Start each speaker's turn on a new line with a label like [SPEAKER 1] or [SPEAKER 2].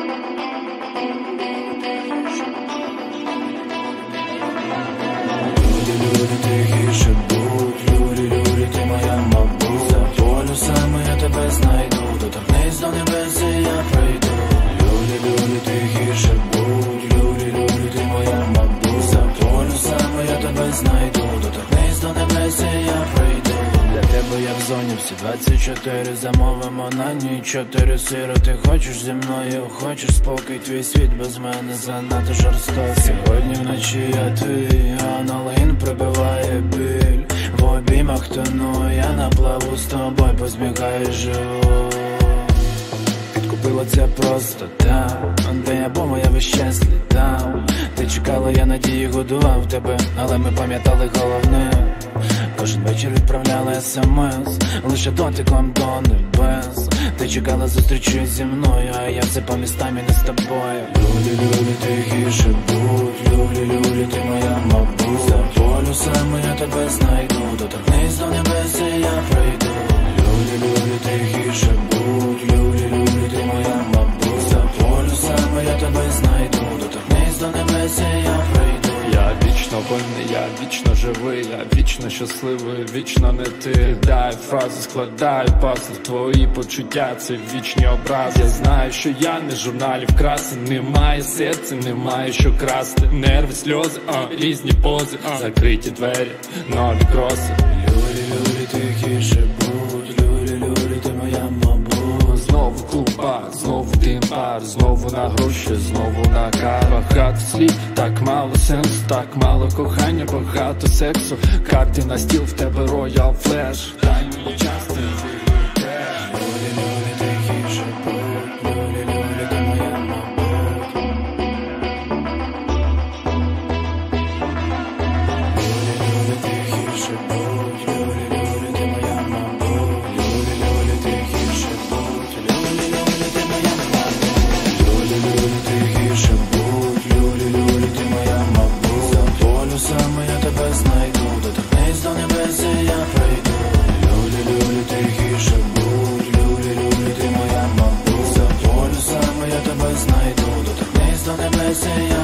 [SPEAKER 1] Люлі, тихіше будь, люлі, ти моя мабуть. За полюсами я тебе знайду, доторкнись до небес і я прийду. Люлі, тихіше будь, люлі, ти моя мабуть. За полюсами я тебе знайду, доторкнись до небес і я прийду. Для тебе я в зоні всі 24, замовимо на ніч 4 сири. Ти хочеш зі мною, хочеш спокій, твій світ без мене занадто жорстокий. Сьогодні вночі я твій, аналогін прибиває біль. В обіймах тону, я на плаву з тобою, посміхаюсь живу. Підкупила це просто там, де я був, я весь час літав. Ти чекала, я надії годував тебе, але ми пам'ятали головне. Кожен вечір відправляли смс, лише дотиком до небес. Ти чекала зустрічі зі мною, а я все по містам і не з тобою. Люлі, тихіше будь, люлі, ти моя мабуть. За полюсами я тебе знайду, доторкнись до небес і я прийду. Люлі, тихіше будь, люлі, ти моя мабуть. За полюсами я тебе знайду, доторкнись до небес і я прийду.
[SPEAKER 2] Я вічно винний, я вічно живий, я вічно щасливий, вічно не ти. Дай фрази, складаю пазл, твої почуття — це вічні образи. Я знаю, що я не журналів красень, немає серця, немає що красти. Нерви, сльози, різні пози, закриті двері, нові кроси.
[SPEAKER 1] Люлі, тихіше будь, люлі, ти моя мабуть.
[SPEAKER 2] Знову клуба, знову димар, знову на гроші, знову на кар. Багато слів, так мало сенсу, так мало кохання, багато сексу. Карти на стіл, в тебе роял флеш. Дай мені час, ти вийдеш.
[SPEAKER 1] Люлі, тихіше будь, люлі, ти моя мабуть. Люлі, тихіше будь, люлі, ти моя мабуть. Люлі, тихіше будь, люлі, ти моя мабуть. Люлі, тихіше будь, люлі, ти моя мабуть. За полюсами я тебе знайду, доторкнись до небес і я прийду. Люлі, тихіше будь, люлі, ти моя мабуть. За полюсами я тебе знайду, доторкнись до небес і я